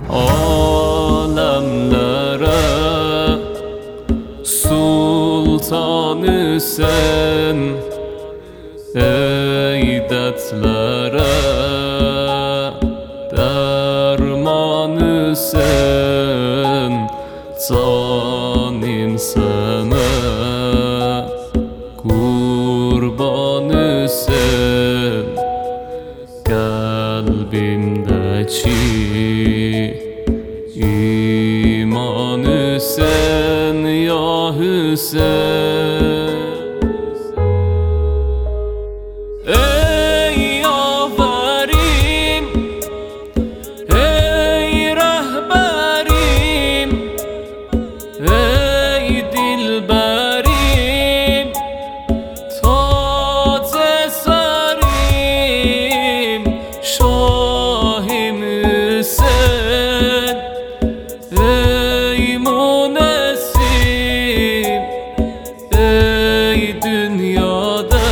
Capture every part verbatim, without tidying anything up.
alemlere sultanı sen, ey dertlere dermanı sen, canim sana kurbanı sen, kalbimdeki imanı sen ya Hüseyin. Ey yaverim, ey rehberim, ey dilberim, tac eserim, şahim Hüseyin. Ey munesim, ey dünyada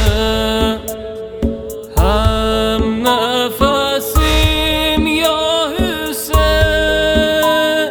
hem nefesim ya Hüseyin.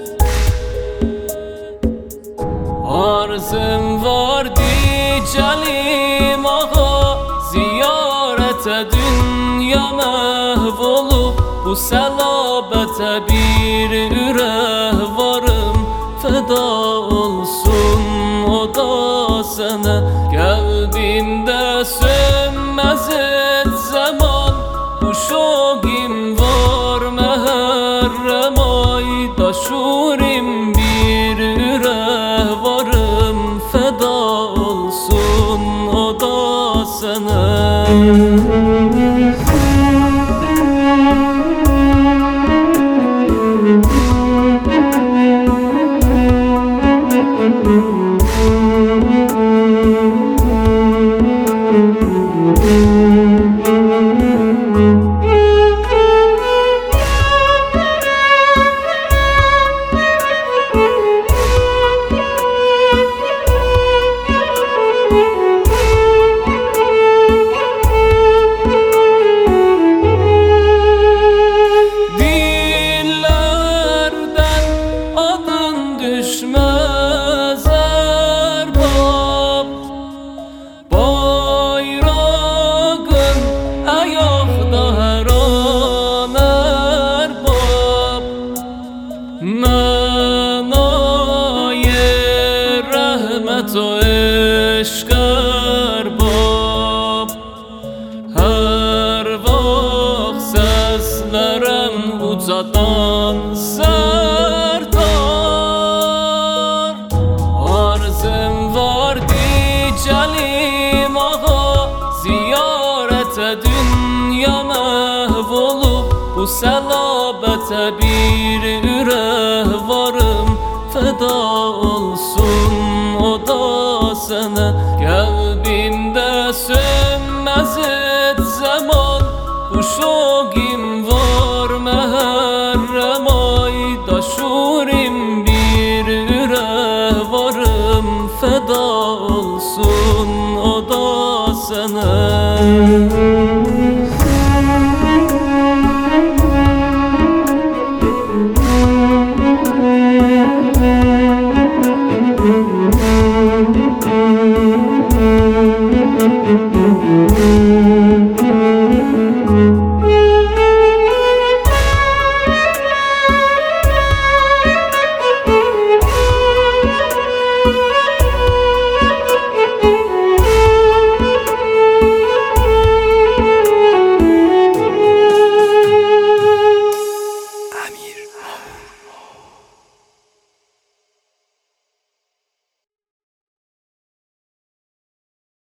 Arzım var dicelim ağa, ziyarete dünya mahvolup bu selabete bir üreh varım, feda olsun o da sana. Kalbimde sönmez et zaman, bu şogim var meherrem ayda şurim bir üreh varım, feda olsun o da sana. Düşmez erbab, bayrağın ayakta her an erbab. Menayı rahmet o eşk erbab, her vakt seslerem ucadan sertar. Arzım var dicelim ağa, ziyarete dünya mahvolup bu selabete bir üreh varım, feda olsun o da sana. Kalbimde sönmez et zaman, bu şogim var meherrem ayda şurim bir üreh varım, feda olsun o da sana. Thank you.